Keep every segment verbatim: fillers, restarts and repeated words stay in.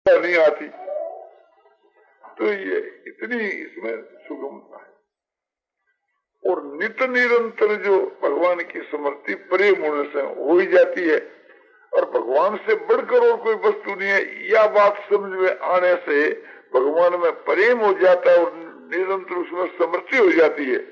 नहीं आती। तो ये इतनी इसमें सुगमता है। और नित निरंतर जो भगवान की स्मृति प्रेम होने से हो ही जाती है, और भगवान से बढ़कर और कोई वस्तु नहीं है, यह बात समझ में आने से भगवान में प्रेम हो जाता है और निरंतर उसमें समृद्धि हो जाती है।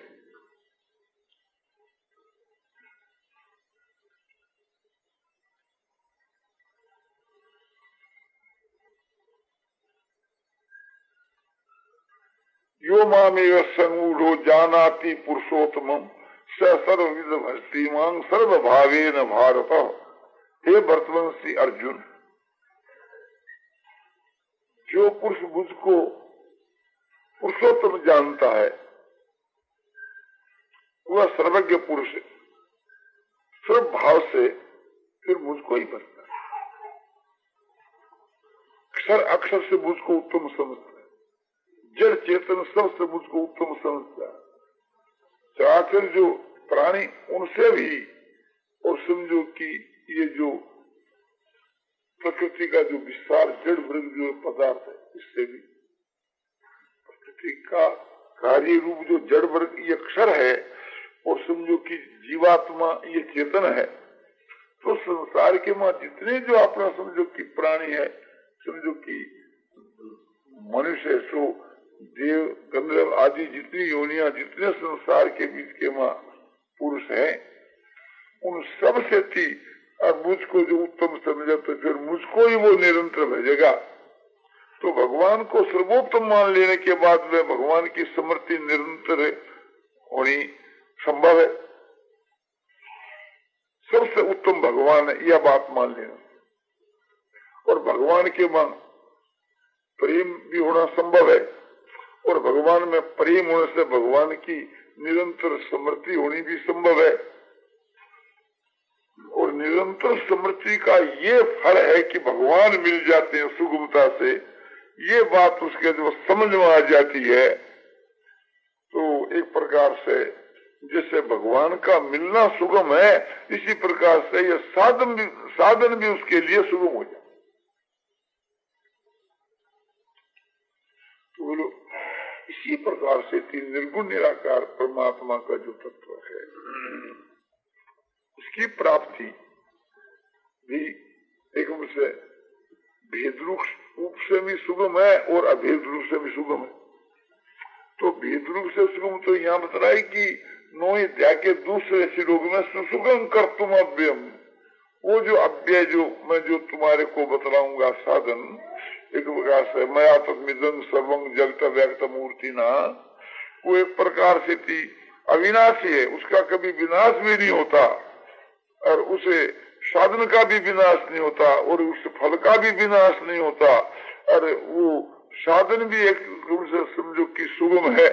यो मामेव संगूढ़ो जानाति पुरुषोत्तमं स सर्वविद भक्तिमान् सर्वभावेन भारत। हे भरतवंशी अर्जुन, जो पुरुष मुझको पुरुषोत्तम जानता है वह सर्वज्ञ पुरुष है, सर्व भाव से फिर मुझको ही भरता है। अक्षर अक्षर से मुझको उत्तम समझता है, जड़ चेतन सबसे मुझको उत्तम समझता है। चराचर जो प्राणी उनसे भी, और समझो कि ये जो प्रकृति का जो विस्तार जड़ मृग जो पदार्थ है, इससे भी प्रकृति का कार्य रूप जो जड़ वर्ग ये अक्षर है, और समझो कि जीवात्मा ये चेतन है। तो संसार के मां जितने जो अपना समझो कि प्राणी है, समझो कि मनुष्य सो देव गंधर्व आदि जितनी योनियां, जितने संसार के बीच के मां पुरुष है, उन सब से थी और मुझको जो उत्तम समझे तो फिर मुझको ही वो निरंतर भेजेगा। तो भगवान को सर्वोत्तम मान लेने के बाद में भगवान की स्मृति निरंतर होनी संभव है। सबसे उत्तम भगवान है, यह बात मान लेना। और भगवान के मन प्रेम भी होना संभव है, और भगवान में प्रेम होने से भगवान की निरंतर स्मृति होनी भी संभव है। और निरंतर स्मृति का ये फल है कि भगवान मिल जाते हैं सुगमता से। ये बात उसके जो समझ में आ जाती है, तो एक प्रकार से जैसे भगवान का मिलना सुगम है, इसी प्रकार से ये साधन भी साधन भी उसके लिए सुगम हो जाए। तो बोलो, इसी प्रकार से तीन निर्गुण निराकार परमात्मा का जो तत्व है, उसकी प्राप्ति भी एक से भेद रूप से भी सुगम है और अभेद रूप से भी सुगम है। तो भेद रूप से सुगम तो यहाँ बता रहा है कि नो अध्याय के दूसरे श्लोक में सुसुगम कर तुम अव्ययम, वो जो अव्यय जो मैं जो तुम्हारे को बतलाऊंगा साधन, एक प्रकार से मया तस्मिदं सर्वं जगत व्यक्त मूर्ति ना, वो एक प्रकार से थी अविनाशी है, उसका कभी विनाश भी नहीं होता, और उसे साधन का भी विनाश नहीं होता, और उस फल का भी विनाश नहीं होता, और वो साधन भी एक रूप से समझो कि सुगम है।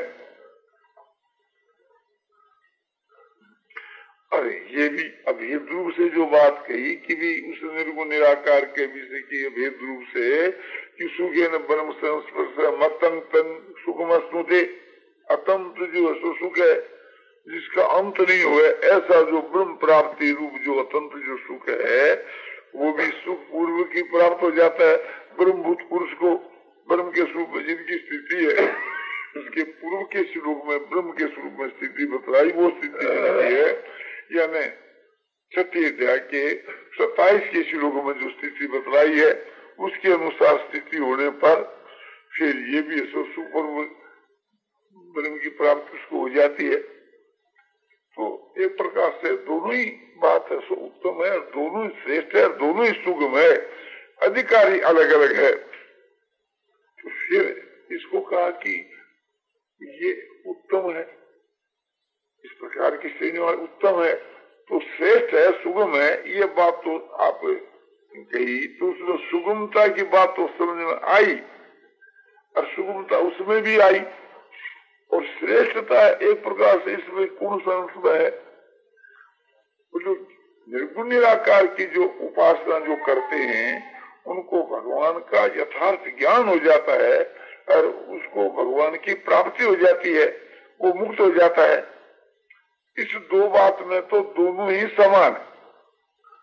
अरे ये भी अभेद रूप से जो बात कही कि भी उस निर्गुण निराकार के विषय की अभेद रूप से कि सुखे न ब्रह्म संस्पर्श मतंग तंग सुखम स्नुते, अतंत जो है सुख है जिसका अंत नहीं हुआ, ऐसा जो ब्रह्म प्राप्ति रूप जो अतंत जो सुख है, वो भी सुख पूर्व की प्राप्त हो जाता है। ब्रह्मभूत पुरुष को ब्रह्म के स्वरूप में जिनकी स्थिति है, उसके पूर्व के श्लोक में ब्रह्म के स्वरूप में स्थिति बतलाई, वो स्थिति है, यानी छठी अध्याय के सत्ताईस के श्लोक में जो स्थिति बतलाई है, उसके अनुसार स्थिति होने पर फिर ये भी सुपर ब्रह्म की प्राप्ति उसको हो जाती है। तो एक प्रकार से दोनों ही बात है, सो उत्तम है, दोनों ही श्रेष्ठ है, दोनों ही सुगम है, अधिकारी अलग अलग है। तो फिर इसको कहा कि ये उत्तम है, इस प्रकार की श्रेणी वाले उत्तम है, तो श्रेष्ठ है, सुगम है, ये बात तो आप कही, तो उसमें सुगमता की बात तो समझ में आई, और सुगमता उसमें भी आई, और श्रेष्ठता एक प्रकार से इसमें कौन सा अंश है, जो निर्गुण निराकार की जो उपासना जो करते हैं, उनको भगवान का यथार्थ ज्ञान हो जाता है, और उसको भगवान की प्राप्ति हो जाती है, वो मुक्त हो जाता है। इस दो बात में तो दोनों ही समान है।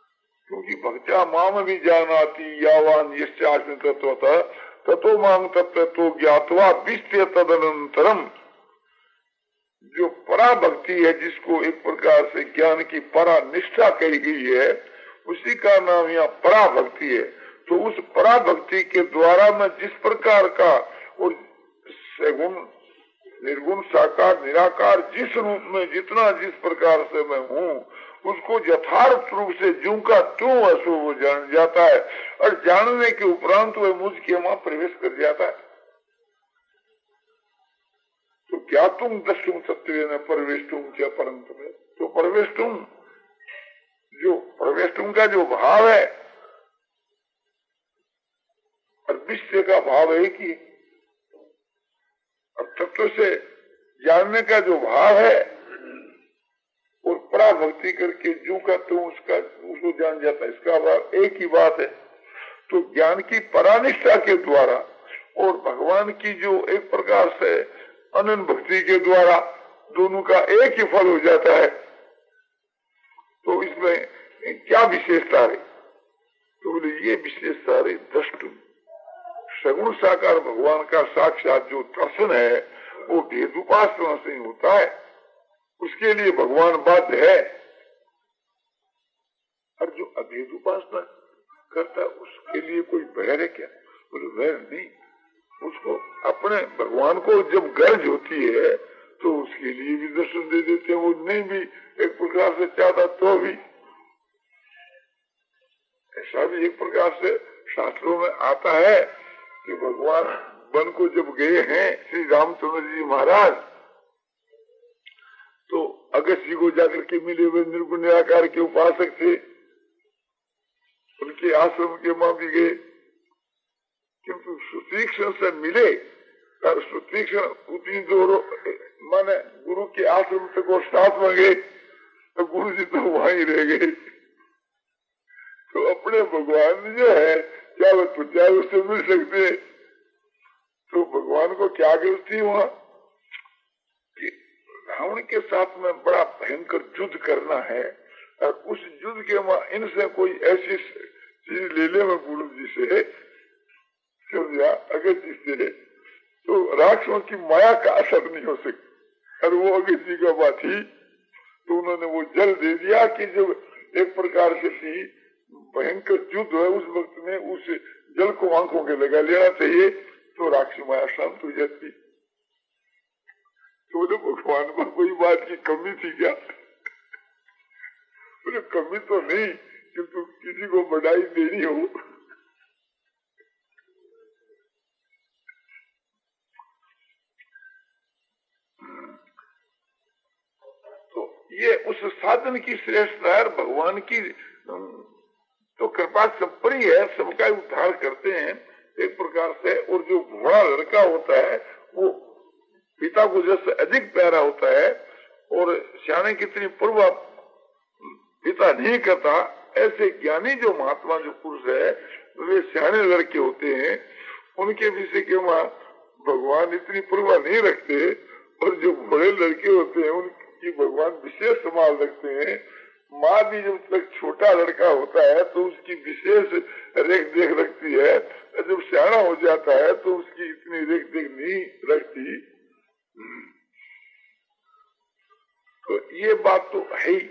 क्योंकि भक्त्या माम भी जानाति यावान यस्यास्मिन् तत्त्वतः ततो माम तत्व तो ज्ञातवा विस्त्य तदनंतरम। जो परा भक्ति है, जिसको एक प्रकार से ज्ञान की परा निष्ठा कही गई है, उसी का नाम यहाँ परा भक्ति है। तो उस परा भक्ति के द्वारा मैं जिस प्रकार का और सगुण निर्गुण साकार निराकार जिस रूप में जितना जिस प्रकार से मैं हूँ, उसको यथार्थ रूप से ज्यों का त्यों अशुभ जान जाता है, और जानने के उपरांत वह मुझ के वहां प्रवेश कर जाता है। तो क्या तुम दस्युम सत्य न परवेष्टुम क्या परंत में, तो परवेष्टुम जो परवेष्टुम का जो भाव है और विश्व का भाव एक ही, और तत्व से जानने का जो भाव है और पराभक्ति करके जो का तो उसका उसको जान जाता है, इसका भाव एक ही बात है। तो ज्ञान की परानिष्ठा के द्वारा और भगवान की जो एक प्रकार से अनन्य भक्ति के द्वारा दोनों का एक ही फल हो जाता है। तो इसमें क्या विशेषता है? तो बोले ये विशेषता है दृष्टि सगुण साकार भगवान का साक्षात जो दर्शन है वो भेद उपासना से होता है, उसके लिए भगवान बाध्य है। और जो अभेद उपासना करता है उसके लिए कोई बैर है क्या? बोले बैर नहीं, उसको अपने भगवान को जब गर्ज होती है तो उसके लिए भी दर्शन दे देते हैं। वो नहीं भी एक प्रकार से चाहता तो भी, ऐसा भी एक प्रकार से शास्त्रों में आता है कि भगवान वन को जब गए हैं श्री रामचंद्र जी महाराज, तो अगस्त जी को जाकर के मिले हुए निर्गुण निराकार के उपासक थे, उनके आश्रम के मां भी गए, किंतु सुतीक्षण से मिले और सुतीक्षण उतनी दूर माने गुरु के आश्रम तक वो साथ में गए तो गुरु जी तो वहीं रह गए। तो अपने भगवान जो है क्या वो तुझा उससे मिल सकते? तो भगवान को क्या गलती हुआ कि रावण के साथ में बड़ा भयंकर युद्ध करना है, और उस युद्ध के वहां इनसे कोई ऐसी चीज ले ले मैं गुरु जी से समझा अगस्त जी से, तो राक्षसों की माया का असर नहीं हो सकता। और वो अगस्त जी का बात थी, तो उन्होंने वो जल दे दिया कि जब एक प्रकार से थी भयंकर युद्ध है उस वक्त में उस जल को आंखों के लगा लेना चाहिए तो राक्षस माया शांत हो जाती। तो बोले भगवान को कोई बात की कमी थी क्या? बोले कमी तो नहीं, किंतु किसी को बधाई देनी हो। तो ये उस साधन की श्रेष्ठता है, भगवान की तो कृपा सब पर ही है, सबका उद्धार करते हैं एक प्रकार से। और जो घोड़ा लड़का होता है वो पिता को जैसे अधिक प्यारा होता है, और सियाने कितनी पूर्व पिता नहीं करता, ऐसे ज्ञानी जो महात्मा जो पुरुष है वे सियाने लड़के होते हैं, उनके विषय के वहां भगवान इतनी पूर्वा नहीं रखते। और जो बड़े लड़के होते हैं उनकी भगवान विशेष संभाल रखते हैं। माँ भी जब तक छोटा लड़का होता है तो उसकी विशेष रेख देख रखती है, जब सियाना हो जाता है तो उसकी इतनी रेख देख नहीं रखती। तो ये बात तो है ही।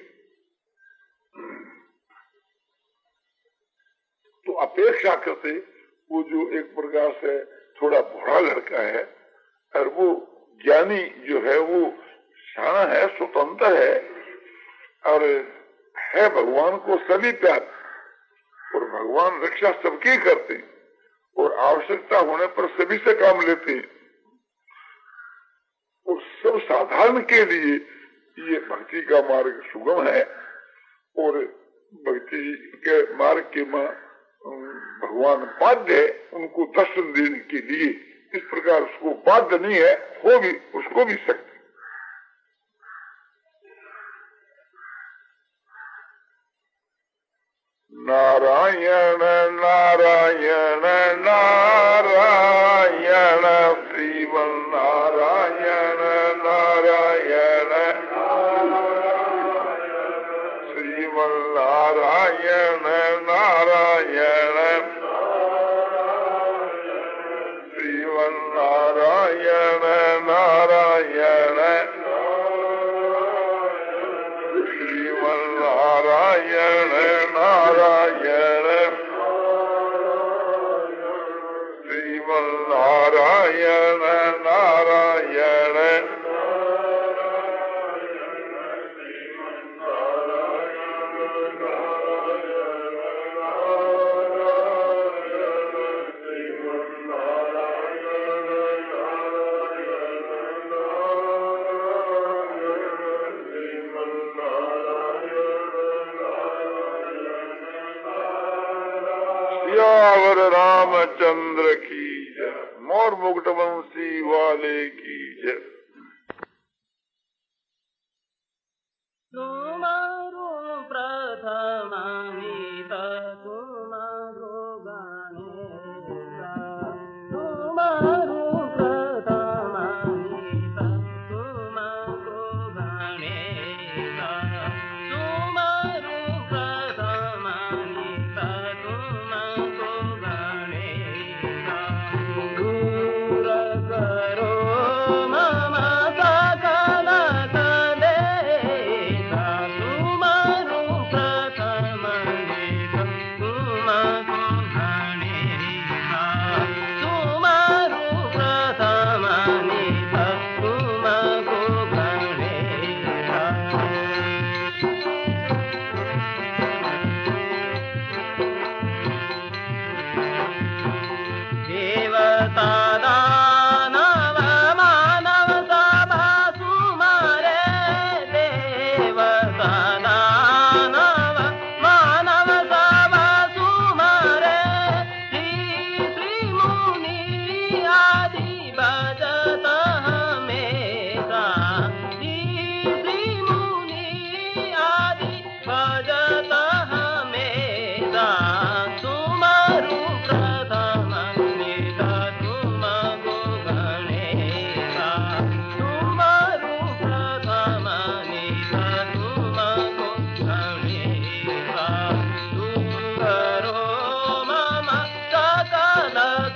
तो अपेक्षा करते वो जो एक प्रकार से थोड़ा बड़ा लड़का है और वो ज्ञानी जो है वो सियाना है, स्वतंत्र है और है भगवान को सभी प्यार, और भगवान रक्षा सबकी करते और आवश्यकता होने पर सभी से काम लेते हैं। और सब साधारण के लिए ये भक्ति का मार्ग सुगम है, और भक्ति के मार्ग के मां भगवान बाध्य है उनको दर्शन देने के लिए। इस प्रकार उसको बाध्य नहीं है, हो भी उसको भी सकते। नारायण नारायण नारायण श्रीमन नारायण नारायण श्रीमन नारायण श्रीमन्नारायण नारायण सियावर रामचंद्र की जय। मोर मुकुट वंशी वाले की जय। तुमारो प्रथमानीत तुमारो गणेशा तुमारो प्रथमानीत तुमारो गणेशा तुमारो प्रथमानीत तुमारो गणेशा दूर करो मम सकल कलेशा तुमारो प्रथमानीत तुमारो गणेशा तुमारो प्रथमानीत तुमारो गणेशा देवता दानव मानव सभा सुमारे देवता दानव मानव सभा सुमारे श्री श्री मुनि आदि भजत हमेशा श्री श्री मुनि आदि भजत हमेशा तुमारो प्रथमानीत तुमारो गणेशा तुमारो प्रथमानीत तुमारो गणेशा दूरो मम सकल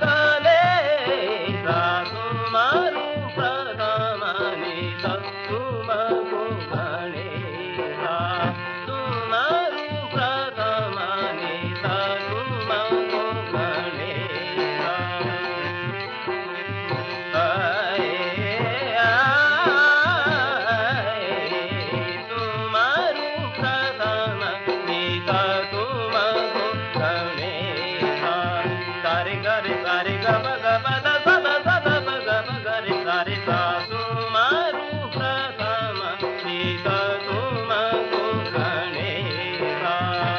कलेशा तुमारो प्रथमानीत तुमारो गणेशा तुमारो प्रथमानीत तुमारो गणेशा आए आए तुमारो प्रथमानीत तुमारो गणेशा सारे गरे सारे ग ब ग ब द स द स द ब ग ब गरे सारे सा तुमारो प्रथमानीत तुमारो गणेशा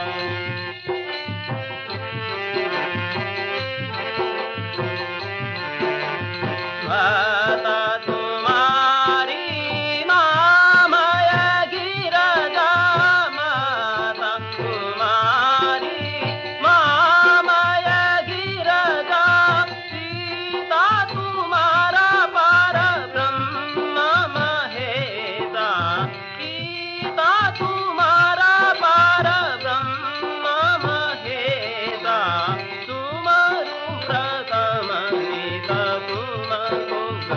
माता तुम्हारी मामय गिरजा माता तुम्हारी मामय गिरजा सीता तुम्हारा पर ब्रह्म महेशा सीता तुम्हारा पर ब्रह्म महेशा तुमारो प्रथमानीत तुमारो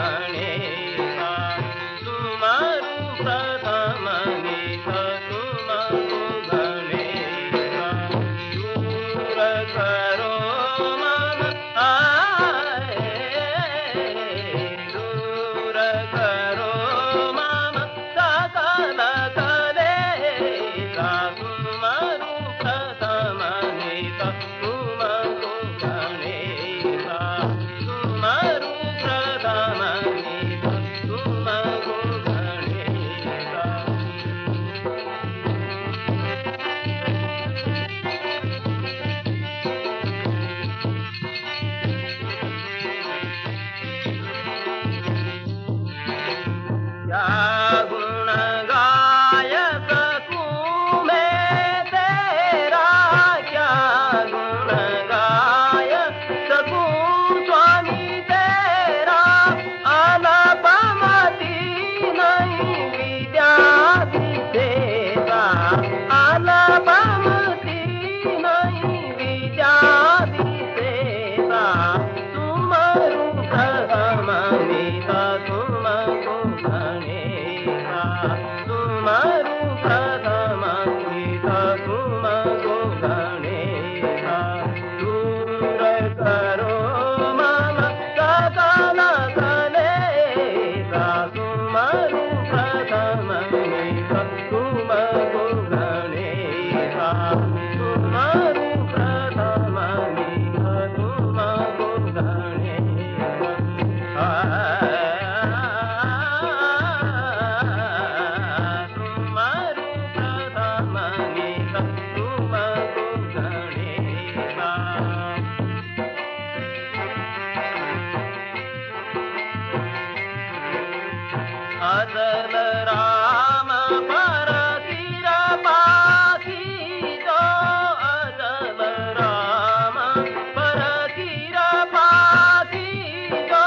अचल राम पर कृपा कीजो, अचल राम पर कृपा कीजो,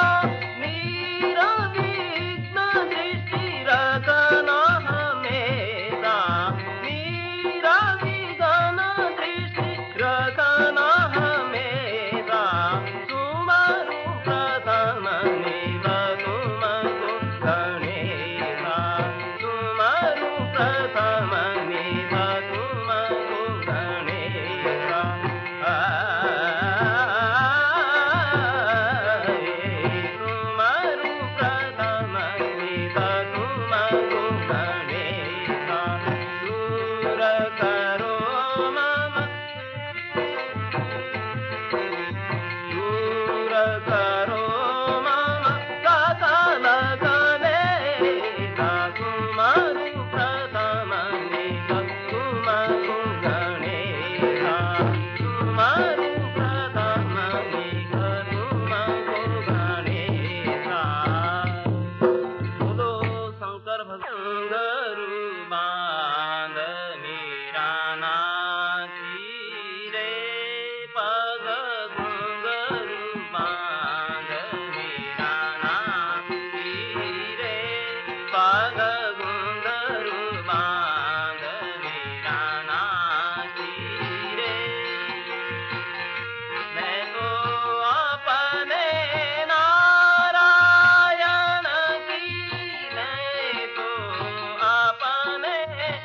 निरविघ्न दृष्टि रखना हमेशा, निरविघ्न दृष्टि रखना हमेशा, तुम्हारू प्रथम निव तुमको गणेशा, तुम्हारू प्रथम निव तुमको गणेशा। तुम्हारू प्रथम निव तुमको गणेशा, दूर करो मम दूर करो मम सकल कलेशा, तुम्हारू प्रथम निव तुमको गणेशा, तुम्हारू प्रथम निव तुमको गणेशा। बोलो शंकर भगवान गुरु बांध मेरा नाची रे, पग घुंघरू बांध मेरा नाची रे, पग घुंघरू बांध मेरा नाची रे। मैं तो अपने नारायण की, मैं तो अपने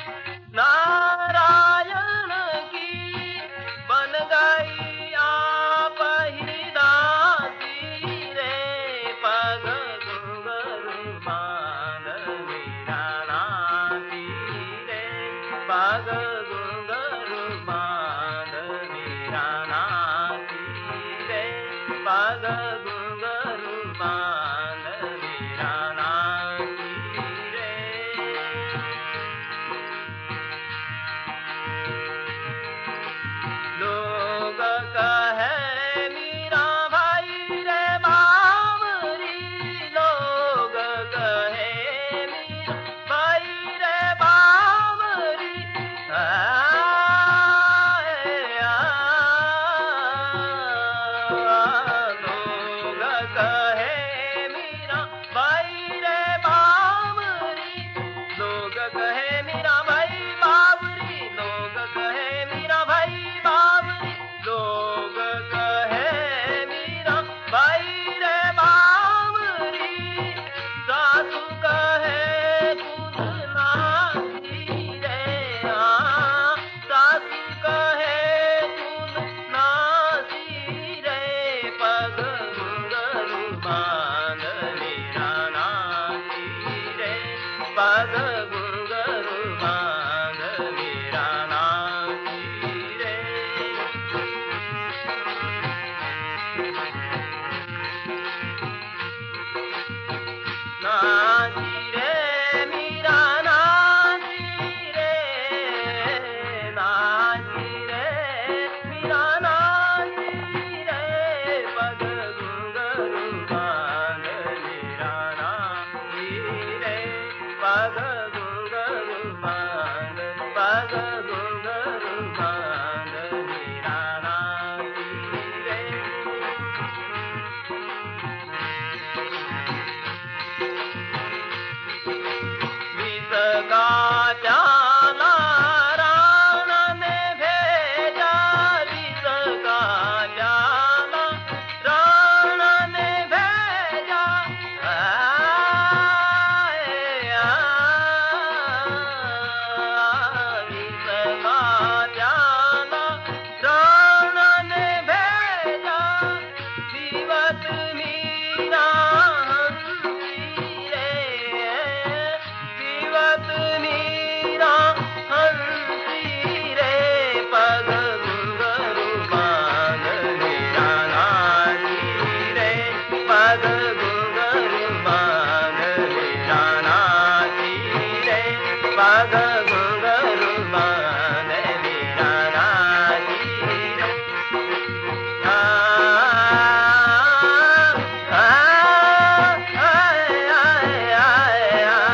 नारायण की बन गई आप ही दासी रे, पग घुंघरू बांध मेरा नाची रे, पग घुंघरू बांध मेरा नाची रे, पग घुंघरू बांध मेरा नाची रे। लोग कहे मीरा भाई रे बावरी, लोग कहे मीरा भाई रे बावरी, आए आ, लोग कहे मीरा भाई रे बावरी, लोग कहे मीरा भाई बावरी, लोग कहे मीरा भाई बावरी, लोग कहे मीरा भाई रे बावरी, सासू कहे दूध नासी रे, आ, सासू कहे दूध नासी रे, पग घुंघरू बांध मेरा नाची रे, पग घुंघरू बांध मेरा नाची रे। नाची रे मीरा नाची रे, नाची रे मीरा नाची रे, पग घुंघरू बांध मेरा नाची रे, पग घुंघरू बांध, पग घुंघरू बांध मेरा नाची रे। विष का प्याला राण ने भेजा, विष का प्याला राण ने भेजा, आए आ, विष का प्याला राण ने भेजा, जीवत मीरा हंसी रे, जीवत मीरा हंसी रे, पग घुंघरू बांध मेरा नाची रे, पग घुंघरू बांध मेरा नाची रे, पग घुंघरू बांध मेरा नाची रे। आ, आ, आए, आए, आए, आए,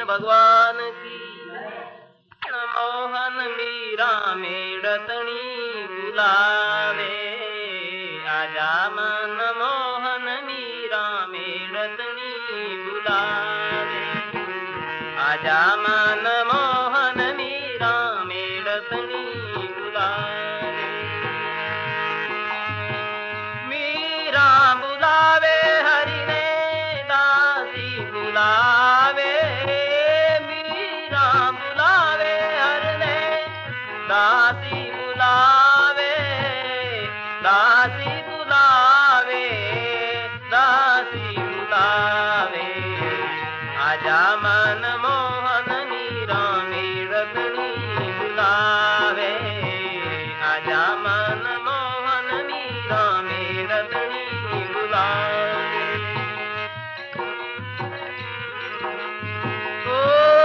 भगवान की। मोहन मीरा मेड़तनी बुलावे, आजा मन मोहन मीरा मेड़तनी बुलावे, आजा मन मोहन मीरा मेड़तनी बुलावे। मीरा बुलावे हरि ने दासी बुलावे, मीरा बुलावे हरि ने दासी बुलावे, दासी बुलावे, दासी बुलावे, आजा मन मोहन मीरा मेड़तनी बुलावे, आजा मन मोहन मीरा मेड़तनी बुलावे। ओ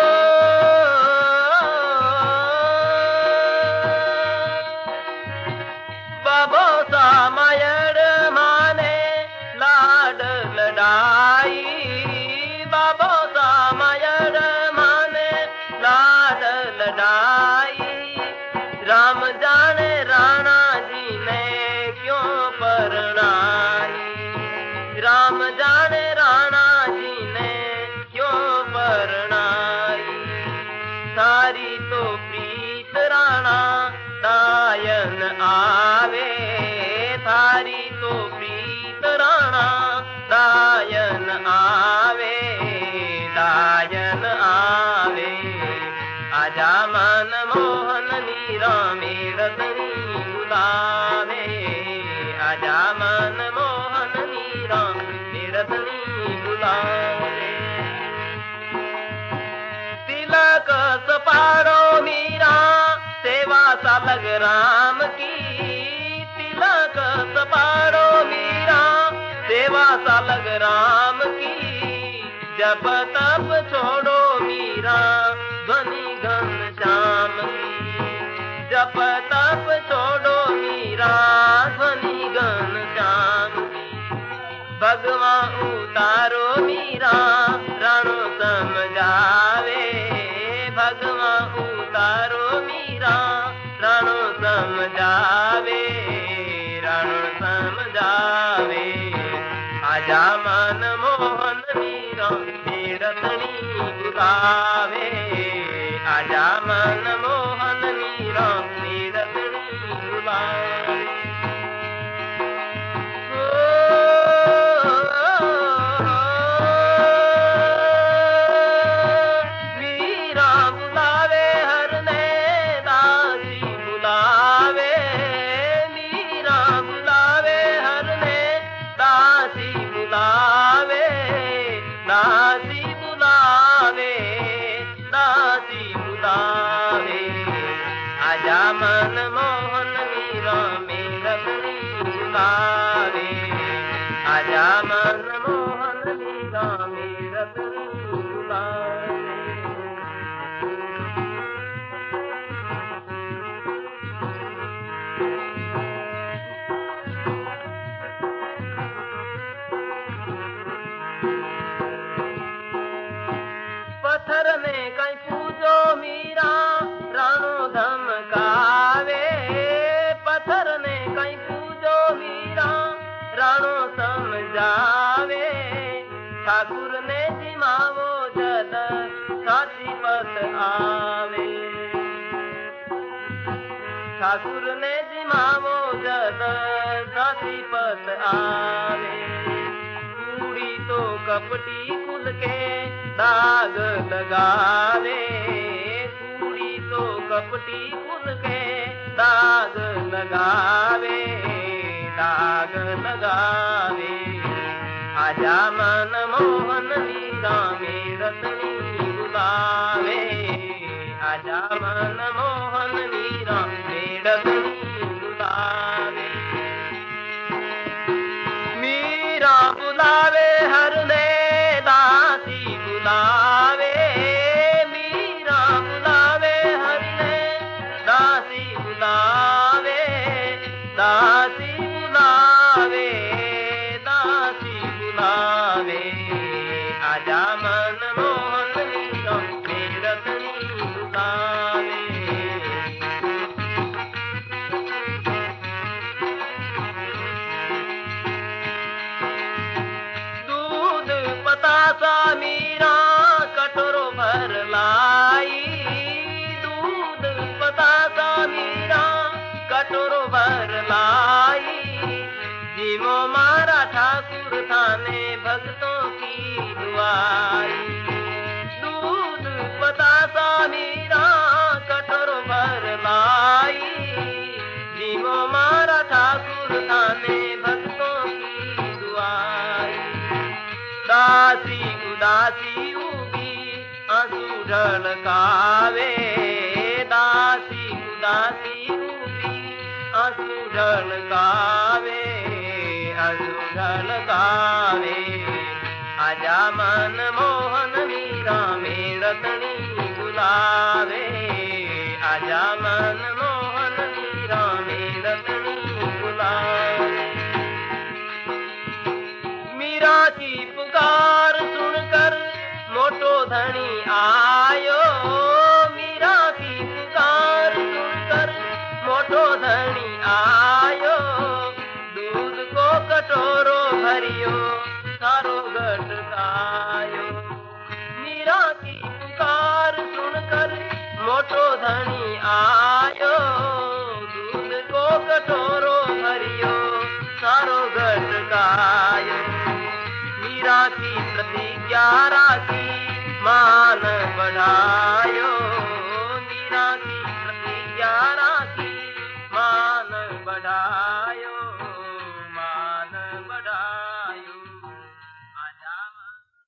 बाबो सा मायड़ माने लाड लड़ाई, बाबो सा मायड़ माने लाड लड़ाई। राम जाने राणा जी ने क्यों परणाई, राम जाने राणा जी ने क्यों परणाई। सारी तो प्रीत राणा दायन आवे, थारी तो प्रीत राणा दायन आवे, दायन आवे, आजा मन मोहन मीरा मेड़तनी बुलावे, आजा मन मोहन मीरा मेड़तनी बुलावे। तिलक सपारो मीरा सेवा सालग राम की, तिलक सपारो मीरा सेवा सालग राम की। जप तप छोड़ो मीरा ध्वनि घन श्याम की, जप तप छोड़ो मीरा ध्वनि घन श्याम की। भगवान उतारो मीरा राणो समझावे, भगवान उतारो मीरा राणो समझावे, राणो समझावे, आजा मन मोहन मीरा मेड़तनी बुलावे, आजा मन मोहन मीरा मेड़तनी बुलावे। मीरा बुलावे हर ने दासी बुलावे, मीरा बुलावे हर ने दासी बुलावे, दासी बुलावे, दासी बुलावे, आजा मन मोहन मीरा मेड़तनी बुलावे, आजा मन मोहन मीरा मेड़तनी बुलावे। पत्थर ने कहीं पूजो मीरा राणो धमकावे, पत्थर ने कहीं पूजो मीरा राणो समझावे। ठाकुर ने जिमावो जद साची पत आवे, ठाकुर ने जिमावो जद साची पत आवे। कूड़ी तो कपटी खुल के दाग लगावे, कूड़ी तो कपटी खुल के दाग लगावे, दाग लगावे, आजा मन मोहन मीरा मेड़तनी बुलावे, आजा मन मोहन मीरा मेड़तनी बुलावे। मीरा बुलावे हर ने दासी बुलावे, मीरा बुलावे हर ने दासी बुलावे, दासी बुलावे, दासी बुलावे, आजा मन मोहन मीरा ढलकावे दासी उदासी रूपी आंसू ढलकावे आंसू ढलकावे आजा मन मोहन मीरा मेरतनी बुलावे आजा मन मोहन मीरा मेरतनी बुलावे मीरा की पुकार सुनकर मोटो धनी आयो मीरा की पुकार सुनकर मोटो धनी आयो दूध को कटोरो भरियो सारो गटकायो मीरा की पुकार सुनकर मोटो धनी आयो